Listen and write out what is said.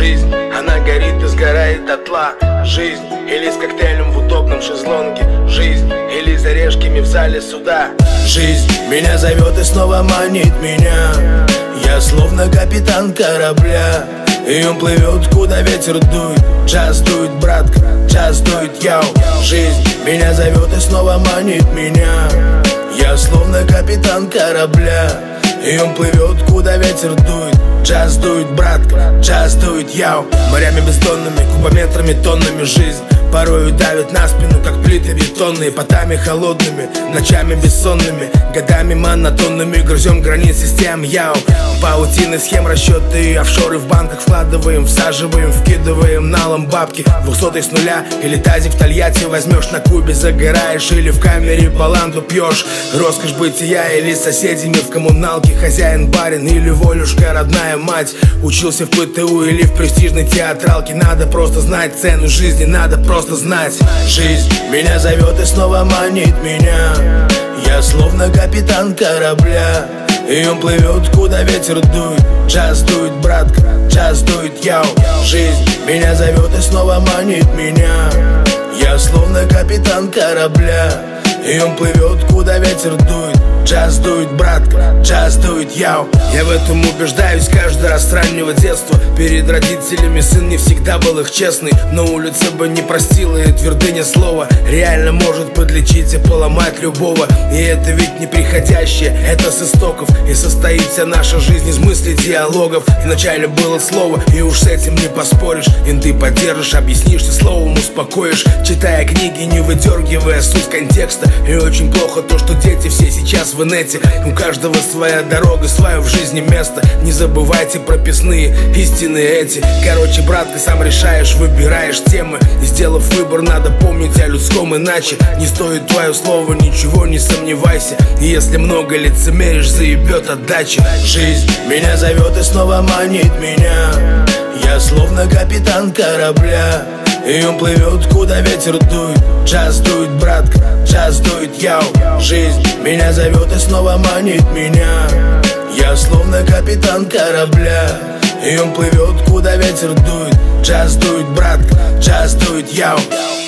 Жизнь, она горит и сгорает дотла. Жизнь, или с коктейлем в удобном шезлонге. Жизнь, или за решками в зале суда. Жизнь меня зовет и снова манит меня. Я словно капитан корабля, и он плывет, куда ветер дует. Джаз дует, братка, джаз дует, яу. Жизнь меня зовет и снова манит меня. Я словно капитан корабля, и он плывет, куда ветер дует. Джаз дует, братка, джаз дует, яу. Морями бездонными, кубометрами, тоннами жизнь порою давит на спину, как плиты бетонные. Потами холодными, ночами бессонными, годами монотонными грызем границ систем, яу. Паутины, схем, расчеты и офшоры в банках вкладываем, всаживаем, вкидываем налом бабки. 200 с нуля или тазик в Тольятти возьмешь, на Кубе загораешь или в камере баланду пьешь. Роскошь бытия или с соседями в коммуналке, хозяин, барин или волюшка, родная мать. Учился в ПТУ или в престижной театралке. Надо просто знать цену жизни, надо просто знать. Жизнь меня зовет и снова манит меня. Я словно капитан корабля, и он плывет, куда ветер дует. Джаз дует, братка, джаз дует, яу. Жизнь меня зовет и снова манит меня. Я словно капитан корабля, и он плывет, куда ветер дует. Джаз дует, братка, джаз дует, яу. Я в этом убеждаюсь каждый раз с раннего детства. Перед родителями сын не всегда был их честный, но улица бы не простила, и твердыня слова реально может подлечить и поломать любого. И это ведь не приходящее, это с истоков. И состоит вся наша жизнь из мыслей, диалогов. И вначале было слово, и уж с этим не поспоришь. Инты поддержишь, объяснишь, ты словом успокоишь. Читая книги, не выдергивая суть контекста. И очень плохо то, что дети все сейчас в инете. У каждого своя дорога, свое в жизни место. Не забывайте прописные истины эти. Короче, брат, ты сам решаешь, выбираешь темы. И сделав выбор, надо помнить о людском, иначе не стоит твое слово, ничего не сомневайся. И если много лицемеришь, заебет отдача. Жизнь меня зовет и снова манит меня. Я словно капитан корабля, и он плывет, куда ветер дует. Джаз дует, братка, джаз дует, яу. Жизнь меня зовет и снова манит меня. Я словно капитан корабля, и он плывет, куда ветер дует. Джаз дует, братка, джаз дует, яу.